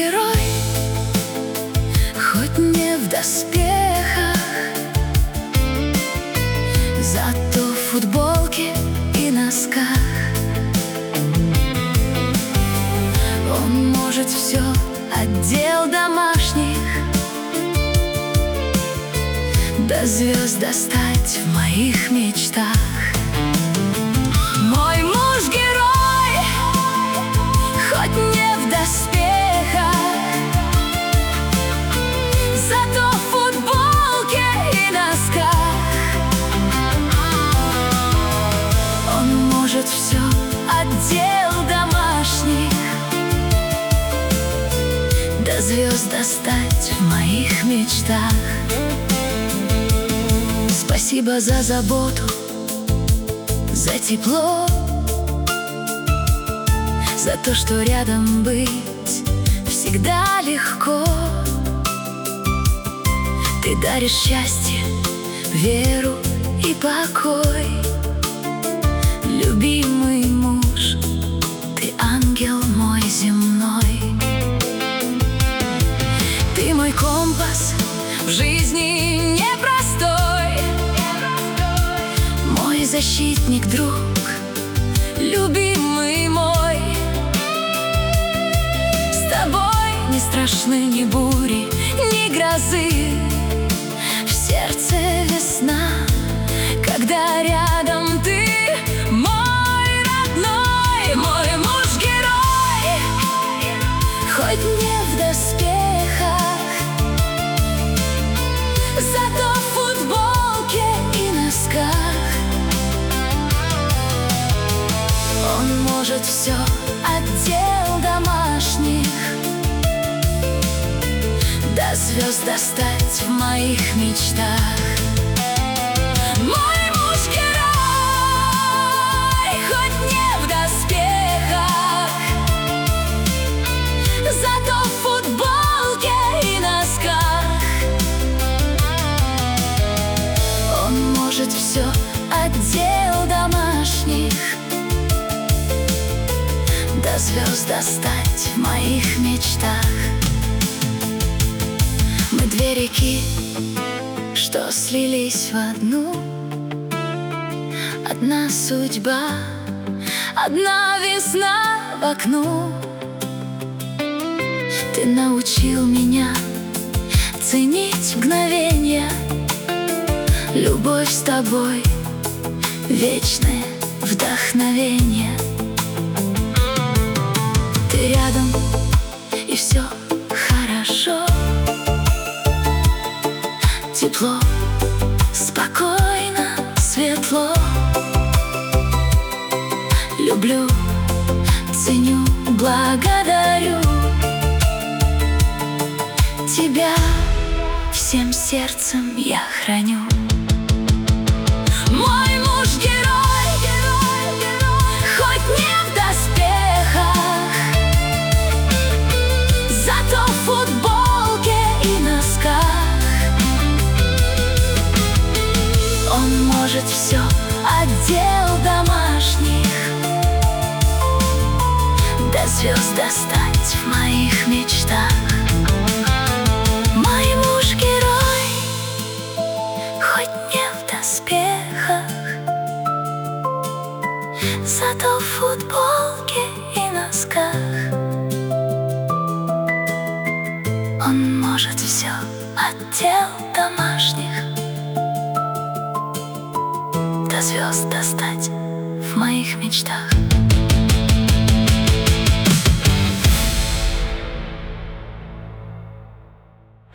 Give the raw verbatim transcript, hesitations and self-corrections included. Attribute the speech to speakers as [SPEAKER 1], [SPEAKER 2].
[SPEAKER 1] герой, хоть не в доспехах, зато в футболке и носках. Он может все, отдел домашних, до звезд достать в моих мечтах. Мой муж герой, хоть не в доспехах, зато в футболке и носках. Он может все, отдел домашних, до звезд достать в моих мечтах. Спасибо за заботу, за тепло, за то, что рядом быть всегда легко. Ты даришь счастье, веру и покой. Любимый муж, ты ангел мой земной. Ты мой компас в жизни непростой, мой защитник, друг, любимый мой. С тобой не страшны ни бури, ни грозы. В сердце весна, когда рядом ты, мой родной. Мой муж герой, хоть не в доспехах, зато в футболке и носках. Он может все, отдел домашних, до звезд достать в моих мечтах. Мой муж герой, хоть не в доспехах, зато в футболке и носках. Он может все, отдел домашних, до звезд достать в моих мечтах. Мы две реки, что слились в одну. Одна судьба, одна весна в окну. Ты научил меня ценить мгновенья. Любовь с тобой, вечное вдохновение. Ты рядом, и все хорошо. Тепло, спокойно, светло. Люблю, ценю, благодарю тебя, всем сердцем я храню. Мой муж герой, хоть не в доспехах, зато в футболке и носках. Он может все, отдел домашних, до звезд достать в моих мечтах. Мой муж герой, хоть не в доспехах, зато в футболке и носках. Он может все, отдел домашних, до звезд достать в моих мечтах.